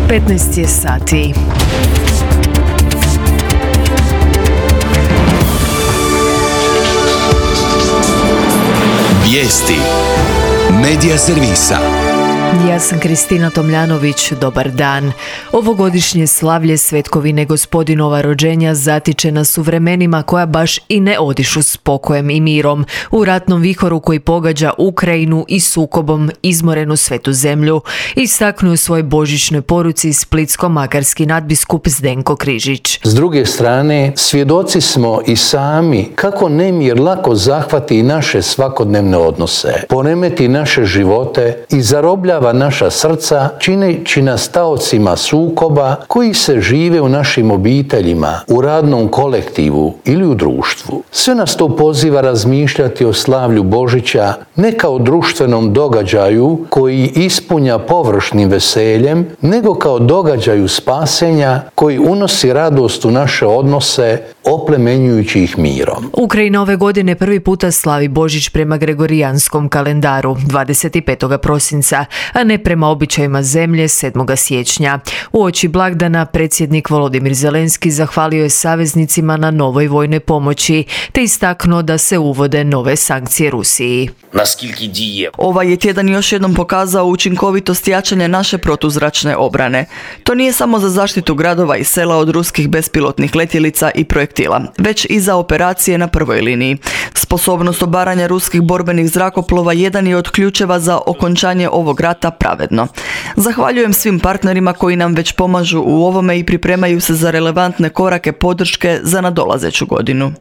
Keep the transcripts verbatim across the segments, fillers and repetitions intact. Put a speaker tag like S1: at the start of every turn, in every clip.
S1: petnaest je sati.
S2: Vijesti Medija servisa.
S1: Ja sam Kristina Tomljanović, dobar dan. Ovogodišnje slavlje Svetkovine Gospodinova rođenja zatiče nas u vremenima koja baš i ne odišu s pokojem i mirom, u ratnom vihoru koji pogađa Ukrajinu i sukobom izmorenu svetu zemlju, istaknuo u svojoj božićnoj poruci splitsko-makarski nadbiskup Zdenko Križić.
S3: S druge strane, svjedoci smo i sami kako nemir lako zahvati i naše svakodnevne odnose, poremeti naše živote i zarobljava naša srca, čineći nas taocima sukoba koji se žive u našim obiteljima, u radnom kolektivu ili u društvu. Sve nas to poziva razmišljati o slavlju Božića ne kao društvenom događaju koji ispunja površnim veseljem, nego kao događaju spasenja koji unosi radost u naše odnose, oplemenjujući ih mirom.
S1: Ukrajina ove godine prvi puta slavi Božić prema gregorijanskom kalendaru dvadeset petog prosinca, a ne prema običajima zemlje sedmog siječnja. Uoči blagdana predsjednik Volodimir Zelenski zahvalio je saveznicima na novoj vojnoj pomoći, te istaknuo da se uvode nove sankcije Rusiji.
S4: Ovaj je tjedan još jednom pokazao učinkovitost jačanja naše protuzračne obrane. To nije samo za zaštitu gradova i sela od ruskih bespilotnih letjelica i projektila, već i za operacije na prvoj liniji. Sposobnost obaranja ruskih borbenih zrakoplova jedan je od ključeva za okončanje ovog rata pravedno. Zahvaljujem svim partnerima koji nam već pomažu u ovome i pripremaju se za relevantne korake podrške za nadolazeću godinu.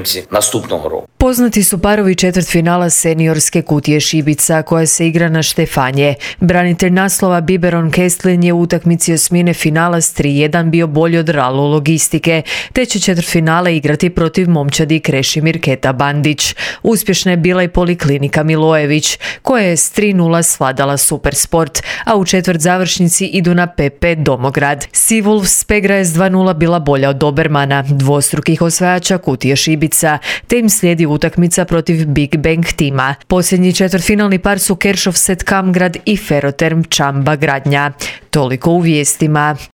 S1: Poznati su parovi četvrtfinala seniorske kutije šibica koja se igra na Štefanje. Branitelj naslova Biberon Kestlin je u utakmici osmine finala s tri jedan bio bolji od Ralu Logistike, te će četvrtfinale igrati protiv momčadi Krešimir Keta Bandić. Uspješna je bila i Poliklinika Milojević, koja je s tri nula svladala Supersport, a u četvrt završnici idu na P P Domograd. Seawolves Pegra je s dva nula bila bolja od Dobermana, dvostrukih osvajača kutije šibica, te im slijedi utakmica protiv Big Bang tima. Posljednji četvrtfinalni par su Keršov Set Kamgrad i Ferroterm Čamba Gradnja. Toliko u vijestima.